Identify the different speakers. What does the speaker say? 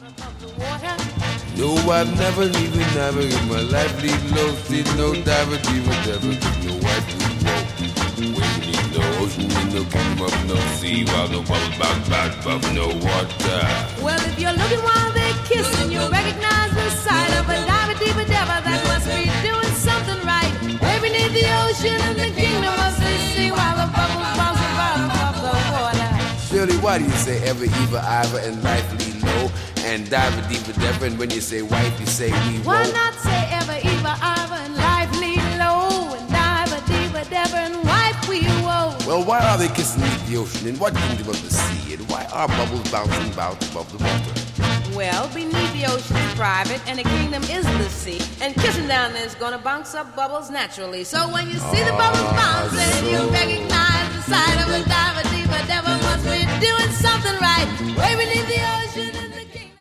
Speaker 1: No, I've never in my life leave low, see no diver, diva, never give no white blue whoa. Wave me no ocean, no come up, no sea, while no bubbles bounce above no water.
Speaker 2: Well, if you're looking while they're kissing, you'll recognize the sight of a diver, diva, deva that must be doing something right. Way beneath the ocean in the kingdom of the sea, while the bubbles bounce above the water.
Speaker 1: Shirley, why do you say ever, Eva, Iva, and life lead low? And diver, diva, deva, and when you say wife, you say we whoa.
Speaker 2: Why not say ever, Eva, Iva, and life lead low? And diver, diva, deva, and wife, we whoa.
Speaker 1: Well, why are they kissing beneath the ocean? In what kingdom of the sea? And why are bubbles bouncing about above the water?
Speaker 2: Well, beneath the ocean is private, and the kingdom is the sea. And kissing down there is gonna bounce up bubbles naturally. So when you see the bubbles bouncing, you recognize the sight of a diver, diva, deva must be doing something right. Way beneath the ocean.